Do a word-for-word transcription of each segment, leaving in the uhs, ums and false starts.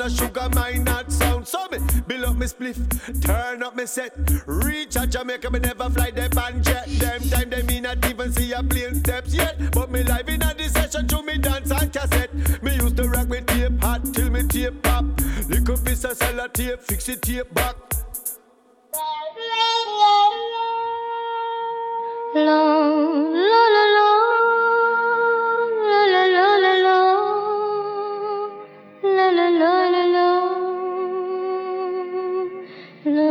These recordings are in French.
of sugar, my not sound. So me build up me spliff, turn up me set. Reach out Jamaica, me never fly the band jet. Them time they me not even see a plane steps yet. But me live in a this session to me dance and cassette. Me used to rock me tape hot till me tape pop. Little piece of cellar tape, fix it tape back. La la la la la la la la la la la la la la la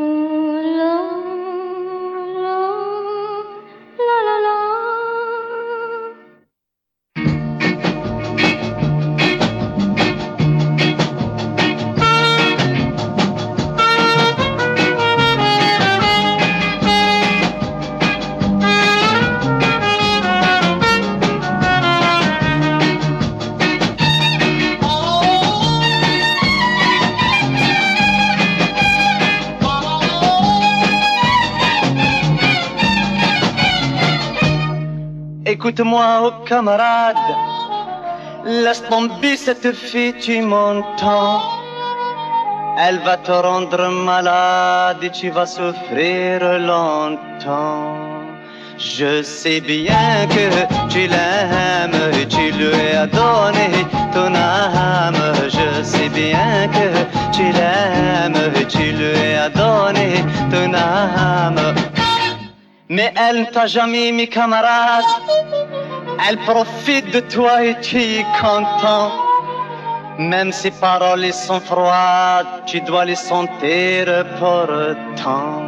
Écoute-moi, oh camarade, laisse tomber cette fille, tu m'entends. Elle va te rendre malade et tu vas souffrir longtemps. Je sais bien que tu l'aimes et tu lui as donné ton âme. Je sais bien que tu l'aimes et tu lui as donné ton âme. Mais elle ne t'a jamais mis camarade. Elle profite de toi et tu es content. Même ses paroles sont froides, tu dois les sentir pourtant.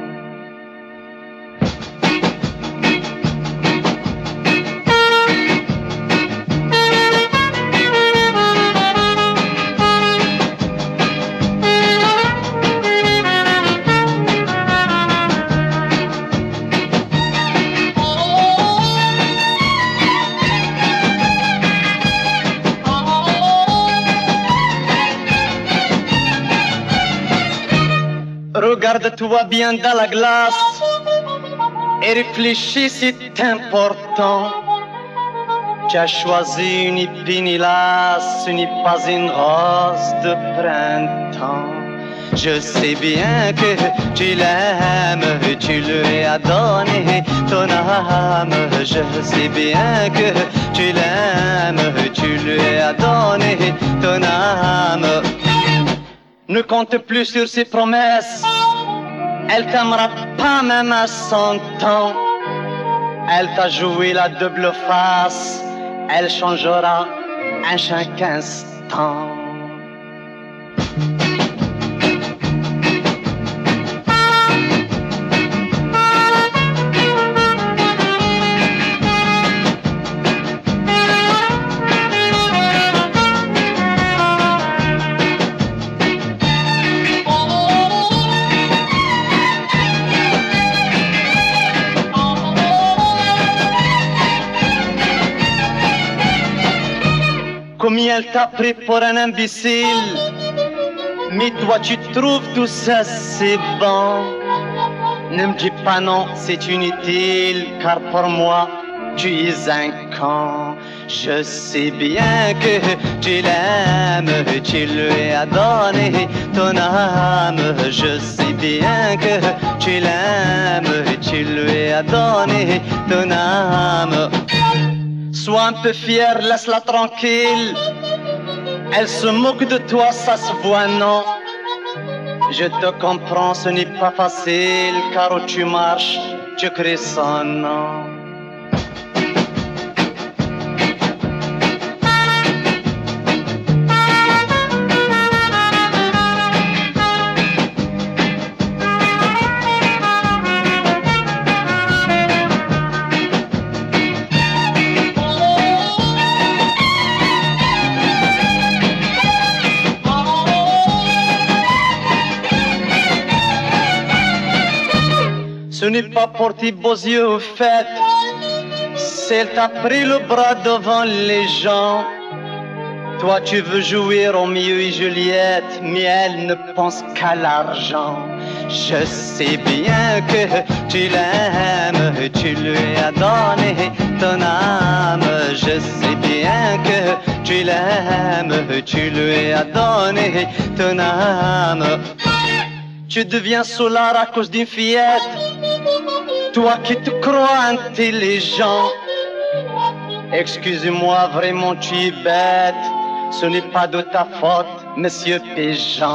Regarde-toi bien dans la glace et réfléchis, c'est important. Tu as choisi une épine, hélas, ce n'est pas une rose de printemps. Je sais bien que tu l'aimes, tu lui as donné ton âme. Je sais bien que tu l'aimes, tu lui as donné ton âme. Ne compte plus sur ses promesses. Elle t'aimera pas même à cent ans. Elle t'a joué la double face. Elle changera à chaque instant. Combien elle t'a pris pour un imbécile, mais toi tu trouves tout ça c'est bon. Ne me dis pas non, c'est inutile, car pour moi tu es un con. Je sais bien que tu l'aimes, tu lui as donné ton âme. Je sais bien que tu l'aimes, tu lui as donné ton âme. Sois un peu fier, laisse-la tranquille. Elle se moque de toi, ça se voit, non. Je te comprends, ce n'est pas facile, car où tu marches, tu crées son nom. Ce n'est pas pour tes beaux yeux au fait, c'est elle t'a pris le bras devant les gens. Toi tu veux jouir au milieu et Juliette, mais elle ne pense qu'à l'argent. Je sais bien que tu l'aimes, tu lui as donné ton âme. Je sais bien que tu l'aimes, tu lui as donné ton âme. Tu deviens soulard à cause d'une fillette, toi qui te crois intelligent. Excuse-moi, vraiment tu es bête, ce n'est pas de ta faute, monsieur Péjean.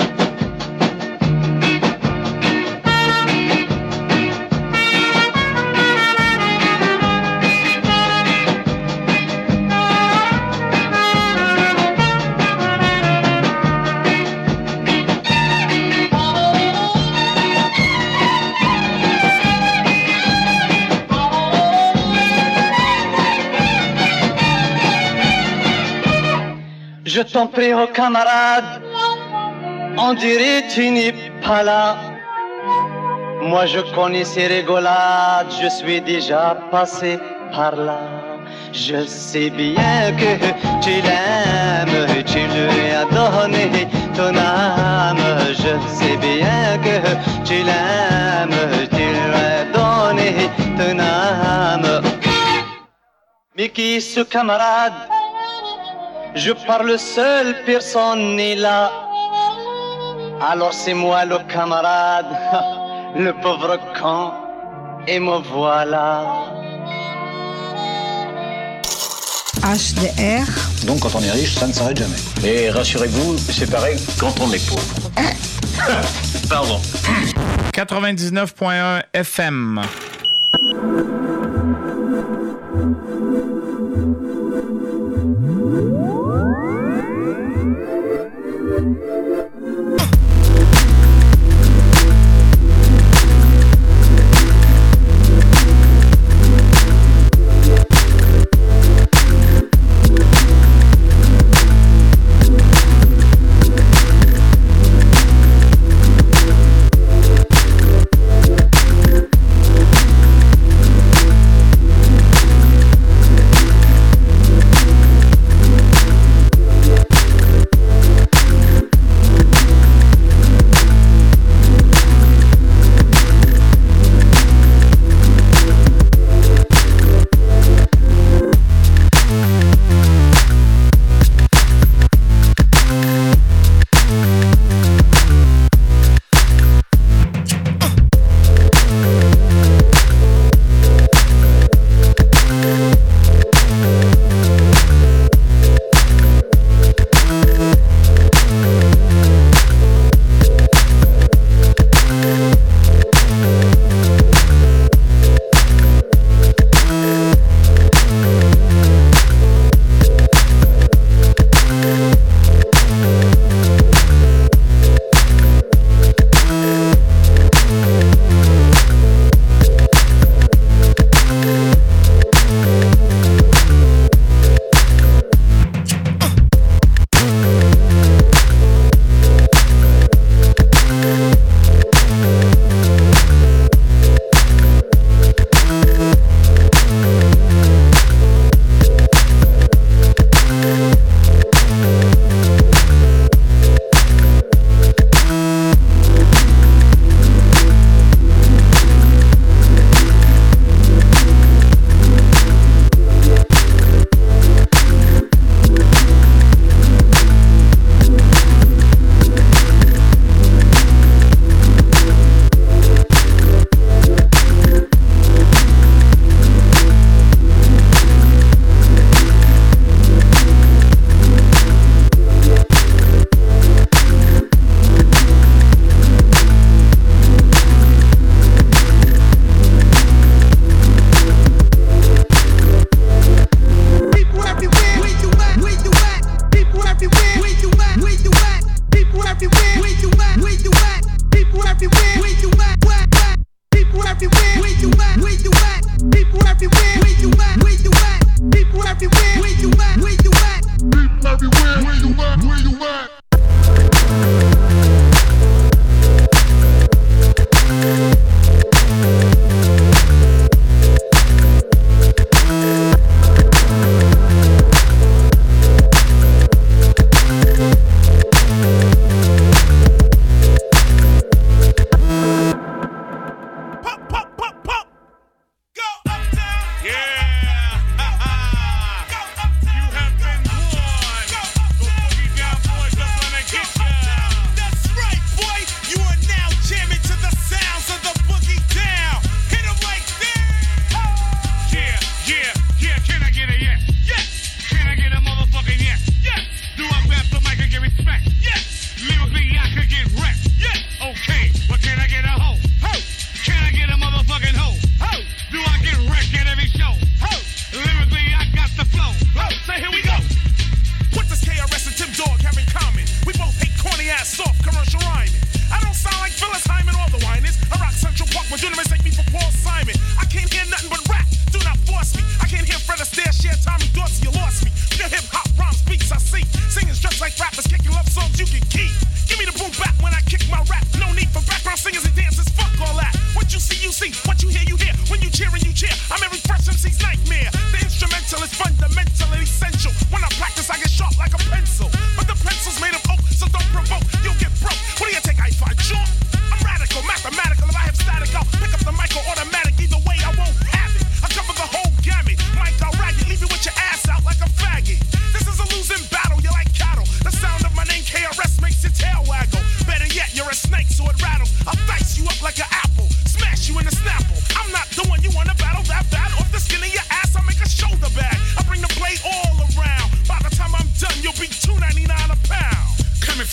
Je t'en prie, oh camarade, on dirait tu n'es pas là. Moi je connais ces rigolades, je suis déjà passé par là. Je sais bien que tu l'aimes, tu lui as donné ton âme. Je sais bien que tu l'aimes, tu lui as donné ton âme. Mais qui est ce camarade? Je parle seul, personne n'est là. Alors c'est moi le camarade, le pauvre con, et me voilà. H D R. Donc quand on est riche, ça ne s'arrête jamais. Et rassurez-vous, c'est pareil quand on est pauvre. Pardon. quatre-vingt-dix-neuf point un F M.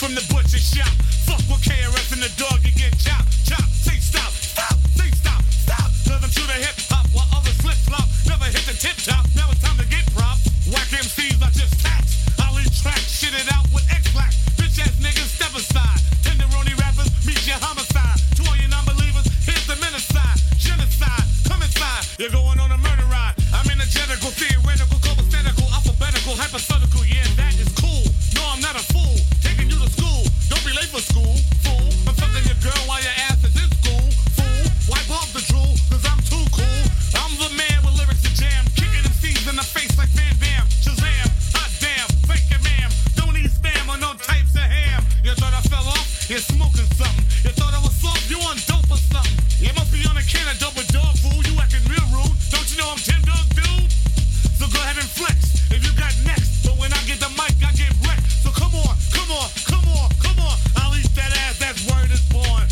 from the butcher shop. Fuck with K R S and the dog, you get chopped, chopped. Say stop, stop, say stop, stop. Cause I'm to the hip hop while others flip flop. Never hit the tip top, now it's time to get props. Whack M Cs, I just tax. I'll track, shit it out with X-Black. Bitch ass niggas, step aside. Tenderoni rappers, meet your homicide. To all you non-believers, here's the menacide. Genocide, come inside. You're going on a murder ride. I'm energetical, theoretical, copacetic, alphabetical, hypothetical. Yeah, that is cool. No, I'm not a fool. Taking you to school. Don't be late for school, fool. I'm fucking your girl while your ass is in school, fool. Wipe off the drool, cause I'm too cool. I'm the man with lyrics to jam. Kicking them C's in the face like Van Damme. Shazam, hot damn, fake your ma'am. Don't eat spam or no types of ham. You thought I fell off? You're smoking something. You thought I was soft? You on dope or something? You must be on a can of dope with dog food. You acting real rude. Don't you know I'm Tim Dog Dude? So go ahead and flex if you got next. But when I get the mic, I get wrecked. So come on, come on, come on, come on. I'll eat that ass. That word is born.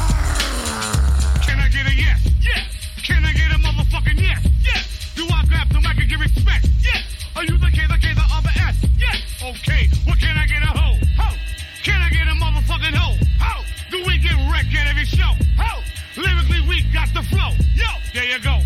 Can I get a yes? Yes. Can I get a motherfucking yes? Yes. Do I grab the mic and give respect? Yes. Are you the K, the K, the R, the S? Yes. Okay. What can I get a ho? Ho. Can I get a motherfucking ho? Ho. Do we get wrecked at every show? Ho. Lyrically weak, got the flow. Yo. There you go.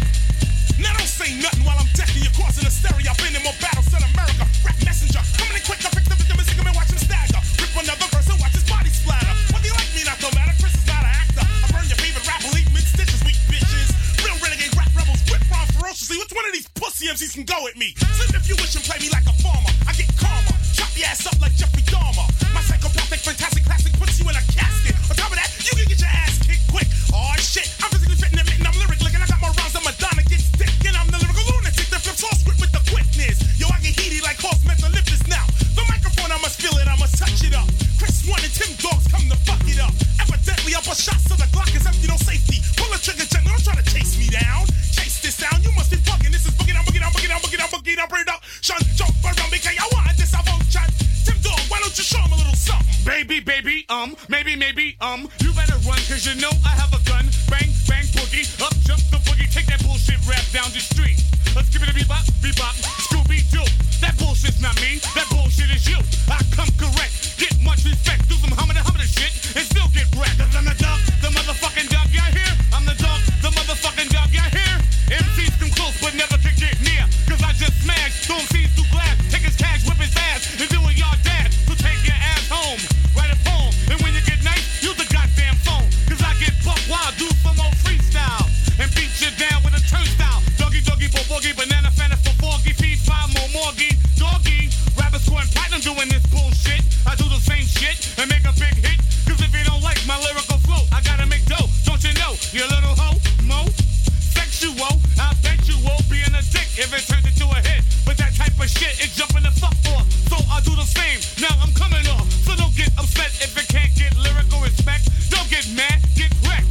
Now don't say nothing while I'm decking you, causing hysteria. I've been in more battles than America. Rap messenger, coming in quick, I pick the victim and sick him and watch him stagger. Rip another verse and watch his body splatter. Whether you like me, not no matter. Chris is not an actor. I burn your favorite rapper, leave mid stitches, weak bitches. Real renegade rap rebels, whip rhyme ferociously. Which one of these pussy M Cs can go at me? Sleep if you wish and play me like a farmer. I get calmer, chop your ass up like Jeffrey Dahmer. My psychopathic, fantastic classic puts you in a casket. On top of that, you can get your ass kicked quick. Oh shit, I'm physically fitting and mitten, I'm lyric licking. I got my rhymes on Madonna, get stick. And I'm the lyrical lunatic that flips all script with the quickness. Yo, I get heated like horse methalyptus now. The microphone, I must feel it, I must touch it up. Chris One and Tim Dogs come to fuck it up. Evidently, up a shot so the Glock is empty, no safety. Pull the trigger gently, don't try to chase me down. Chase this sound, you must be bugging. This is boogie down, boogie down, boogie down, boogie down, boogie down, bring it up. Shun, jump around me, K, I want this, I won't chat. Tim Dog, why don't you show him a little something? Baby, baby, um, maybe, maybe, um, you better run, cause you know I have a gun. Bang, bang, boogie, up jump the boogie, take that bullshit rap down the street. Let's give it a bebop, bebop, Scooby-Doo. That bullshit's not me, that bullshit is you. I come correct, get much respect, do some hummin' hummin' shit, and still get wrecked. Cause I'm the dog, the motherfucking dog, y'all hear? I'm the dog, the motherfucking dog, y'all hear? M Cs come close, but never can get near. Cause I just smashed, throw M Cs through glass, take his cash, whip his ass, and do what y'all dad. So take your ass home, write a poem, and when you get nice, use the goddamn phone. Cause I get buck wild, do some old freestyle, and beat you down with a turnstile. Doggy, doggy, bo boogie, banana, fanta, for foggy, feed five more morgy, doggy. Rappers scoring platinum doing this bullshit. I do the same shit and make a big hit. Cause if you don't like my lyrical flow, I gotta make dough. Don't you know, you little hoe, mo? Sexual, I bet you won't be in a dick if it turns into a hit. But that type of shit, it jumping the fuck off. So I do the same, now I'm coming off. So don't get upset if it can't get lyrical respect. Don't get mad, get wrecked.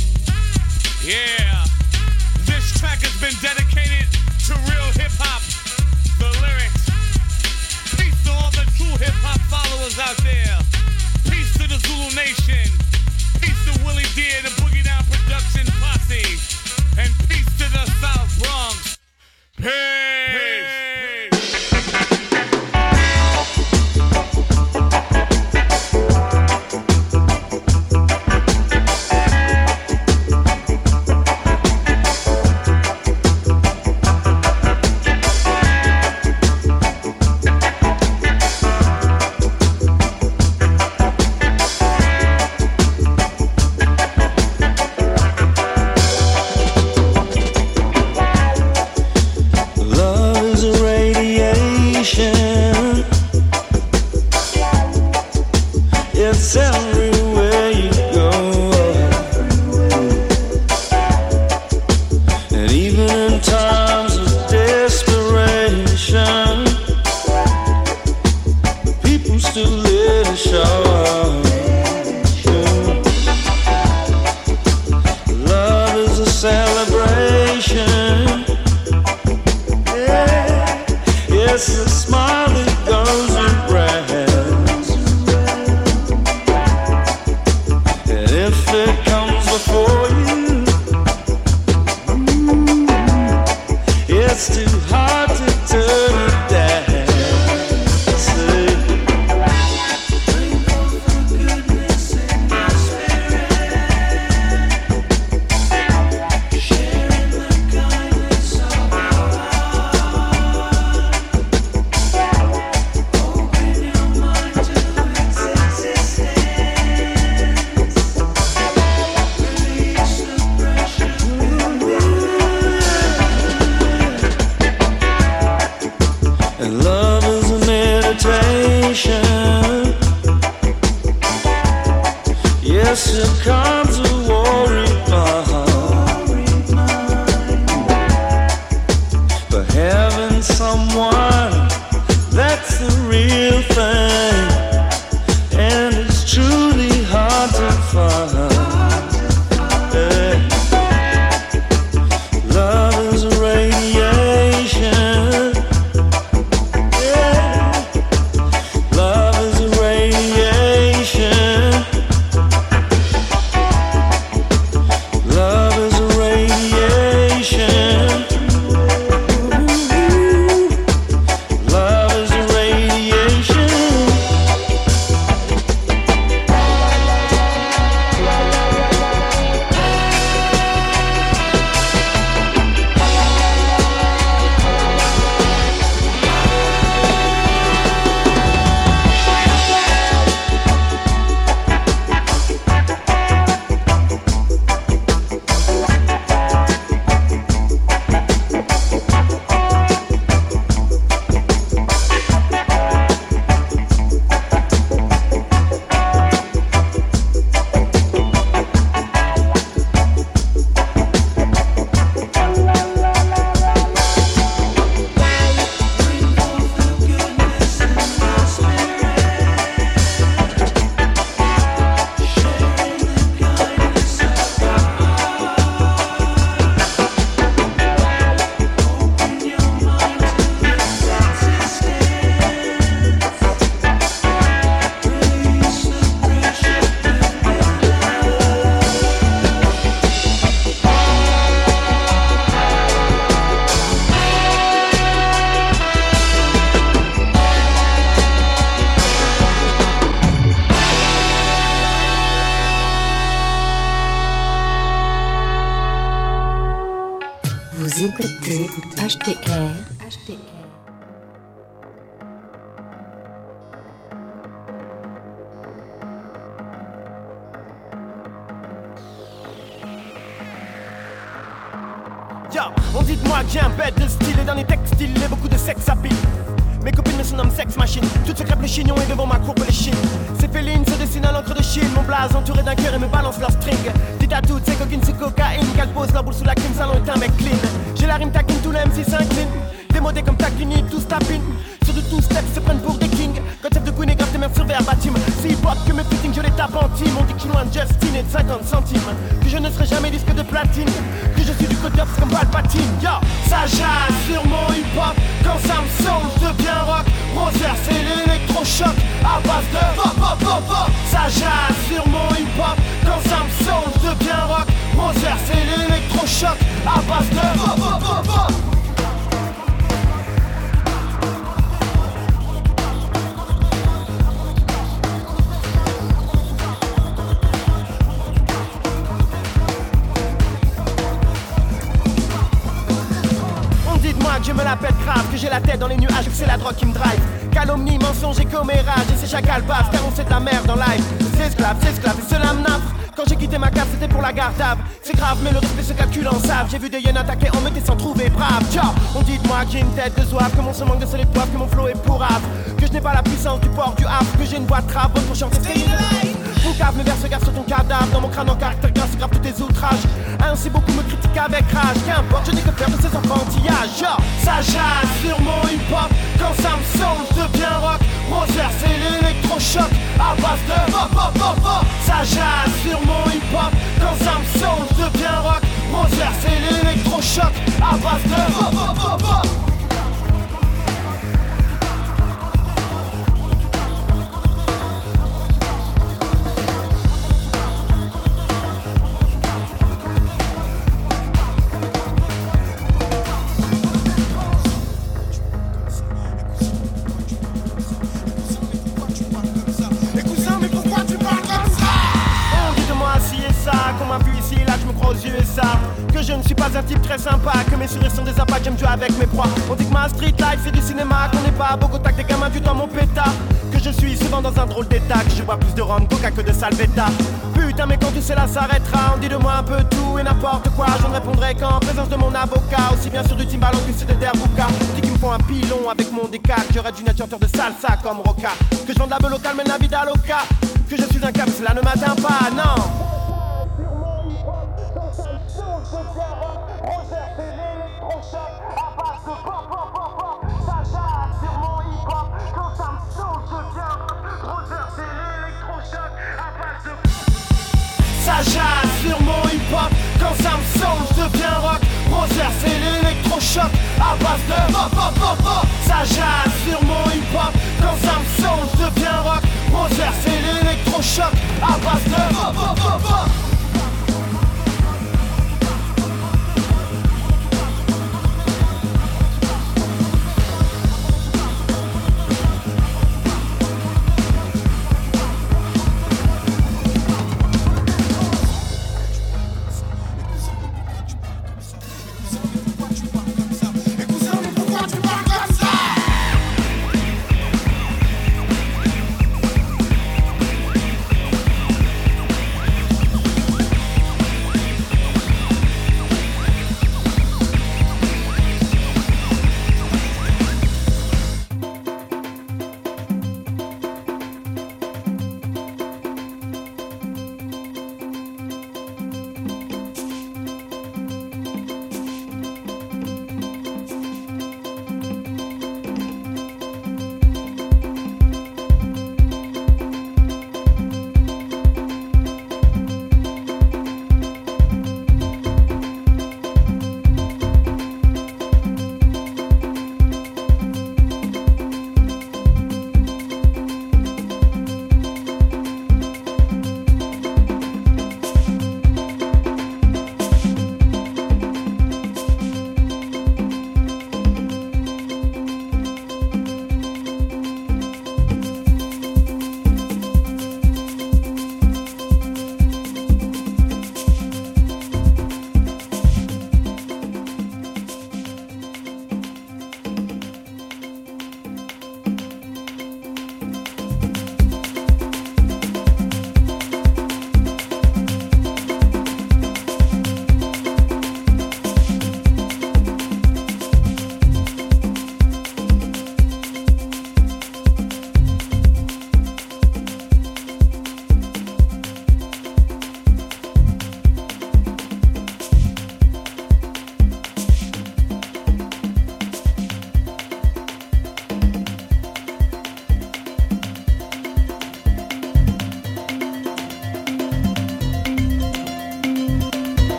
Yeah, this track has been dedicated to real hip-hop, the lyrics. Peace to all the true hip-hop followers out there. Peace to the Zulu Nation. Peace to Willie D and the Boogie Down Production Posse. And peace to the South Bronx. Peace. It's everywhere you go, and even in times of desperation, the people still let it show. Love is a celebration. Yeah. Yes, a smile that goes around. Yes, it comes a worried mind, but having someone that's the real thing, and it's truly hard to find. Hey. Love is a radiation. Yeah. Love is a radiation. Love is a radiation. Love is a radiation. Vous écoutez H T R. H T R. Yo, on dit de moi que j'ai un bête de style et dans les textiles et beaucoup de sexe à pile. Mes copines me surnomment sex machine. Toutes se crêpent le chignon et devant ma courbe les chines. Ces félines se dessinent à l'encre de Chine. Mon blaze entouré d'un cœur et me balance leur string. Dites à toutes ces coquines sous cocaïne qu'elles posent leur boule sous la clim. Salon est un mec clean. J'ai la rime taquine, tout le M six s'incline. Démodé comme Takini, tous tapinent. Ceux de tous steps se prennent pour des kings. Concept de Queen et grave tes mères sur verbatim. C'est hip hop que mes footings je les tape en team. On dit que je suis loin de Justin et de cinquante centimes. Que je ne serai jamais disque de platine. Que je suis du côté ops comme Palpatine. Yo, ça jase sur mon hip hop. Quand ça me sonne, je deviens rock. Roser, c'est l'électrochoc à base de pop, pop, pop, pop. Ça jase sur mon hip hop. Quand ça me sonne, je deviens rock. Roser, c'est l'électrochoc à base de pop, pop, pop, pop. Que je me la pète grave, que j'ai la tête dans les nuages, que c'est la drogue qui me drive. Calomnie, mensonge et commérage, et c'est chacal bave, car on sait de la merde en live. C'est esclave, c'est esclave, et cela me nafre. Quand j'ai quitté ma cave, c'était pour la garde d'ave. C'est grave, mais le respect se calcule en save. J'ai vu des hyènes attaquer en mettant sans trouver brave. Ciao, on dit de moi que j'ai une tête de zouave, que mon se manque de sol et de poivre, que mon flow est pourrave. Que je n'ai pas la puissance du port du havre, que j'ai une voix de trap, bonne pour chanter Stay Alive. Mon cave me verse gaffe sur ton cadavre, dans mon crâne en caractère grâce, grave tous tes outrages. Ainsi beaucoup me critiquent avec rage, qu'importe, je n'ai que faire de ces enfantillages. Genre, ça jase sur mon hip-hop, quand ça me sonne, je deviens rock. Roser, c'est l'électrochoc, à base de pop, pop, pop, pop. Ça jase sur mon hip-hop, quand ça me sonne, je deviens rock. Roser, c'est l'électrochoc, à base de pop, pop, pop, pop. Que je ne suis pas un type très sympa, que mes sourires sont des appâts, que j'aime jouer avec mes proies. On dit que ma street life c'est du cinéma, qu'on n'est pas à Bogota, que des gamins du temps mon pétard. Que je suis souvent dans un drôle d'état, que je bois plus de rhum coca que de salvetta. Putain mais quand tout cela s'arrêtera, on dit de moi un peu tout et n'importe quoi. Je ne répondrai qu'en présence de mon avocat, aussi bien sûr du Timbaland que c'est de Derbuka. On dit qu'ils me font un pilon avec mon décal, que j'aurais dû nature de salsa comme Roca. Que je vends de la beau local mais la vida loca. que je suis un câble, cela ne m'atteint pas, non. Ça jase sur mon hip-hop, quand ça me saoule, je deviens rock. Roser, c'est l'électrochoc à base de pop, pop, pop, pop. Ça jase sur mon hip-hop, quand ça me saoule, je deviens rock. Roser, c'est l'électrochoc à base de pop, pop, pop, pop.